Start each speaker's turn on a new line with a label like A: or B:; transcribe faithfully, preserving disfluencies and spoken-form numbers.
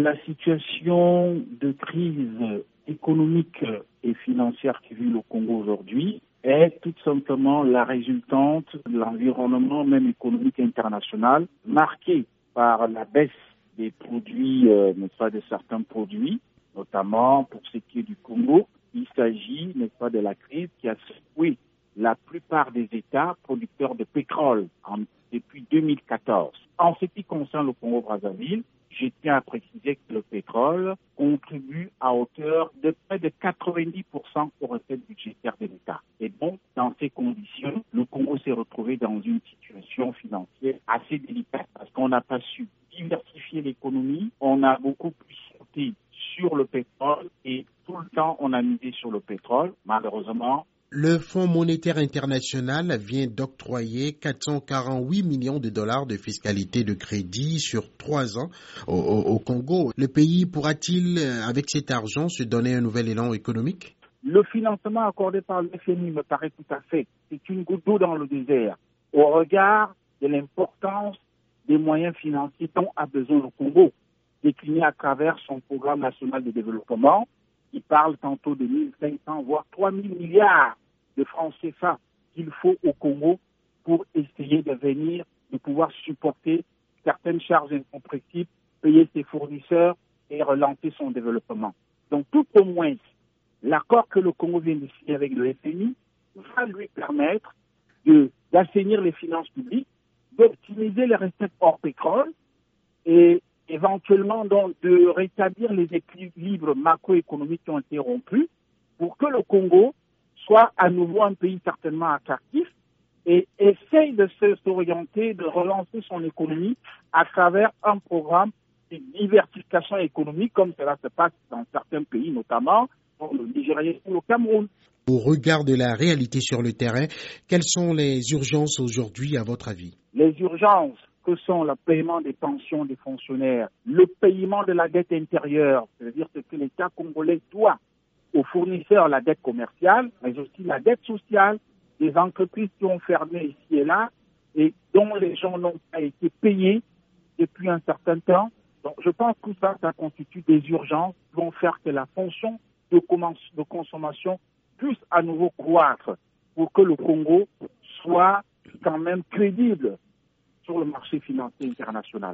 A: La situation de crise économique et financière qui vit le Congo aujourd'hui est tout simplement la résultante de l'environnement même économique international marqué par la baisse des produits, euh, n'est-ce pas, de certains produits, notamment pour ce qui est du Congo. Il s'agit, n'est-ce pas, de la crise qui a secoué la plupart des États producteurs de pétrole en, depuis deux mille quatorze. En ce qui concerne le Congo-Brazzaville, je tiens à préciser que le pétrole contribue à hauteur de près de quatre-vingt-dix pour cent aux recettes budgétaires de l'État. Et donc, dans ces conditions, le Congo s'est retrouvé dans une situation financière assez délicate parce qu'on n'a pas su diversifier l'économie, on a beaucoup plus sauté sur le pétrole et tout le temps on a misé sur le pétrole. Malheureusement,
B: le Fonds monétaire international vient d'octroyer quatre cent quarante-huit millions de dollars de fiscalité de crédit sur trois ans au, au, au Congo. Le pays pourra-t-il, avec cet argent, se donner un nouvel élan économique?
A: Le financement accordé par le F M I me paraît tout à fait. C'est une goutte d'eau dans le désert. Au regard de l'importance des moyens financiers dont a besoin le Congo, décliné à travers son programme national de développement, qui parle tantôt de mille cinq cents, voire trois mille milliards de francs C F A qu'il faut au Congo pour essayer de venir, de pouvoir supporter certaines charges incompressibles, payer ses fournisseurs et relancer son développement. Donc tout au moins, l'accord que le Congo vient de signer avec le F M I va lui permettre de, d'assainir les finances publiques, d'optimiser les recettes hors pétrole et éventuellement donc de rétablir les équilibres macroéconomiques qui ont été rompus pour que le Congo soit à nouveau un pays certainement attractif et essaye de s'orienter, de relancer son économie à travers un programme de diversification économique comme cela se passe dans certains pays, notamment pour le Nigeria ou le Cameroun.
B: Au regard de la réalité sur le terrain, quelles sont les urgences aujourd'hui à votre avis?
A: Les urgences que sont le paiement des pensions des fonctionnaires, le paiement de la dette intérieure, c'est-à-dire ce que l'État congolais doit aux fournisseurs, la dette commerciale, mais aussi la dette sociale des entreprises qui ont fermé ici et là et dont les gens n'ont pas été payés depuis un certain temps. Donc je pense que tout ça, ça constitue des urgences qui vont faire que la fonction de, de consommation puisse à nouveau croître pour que le Congo soit quand même crédible sur le marché financier international.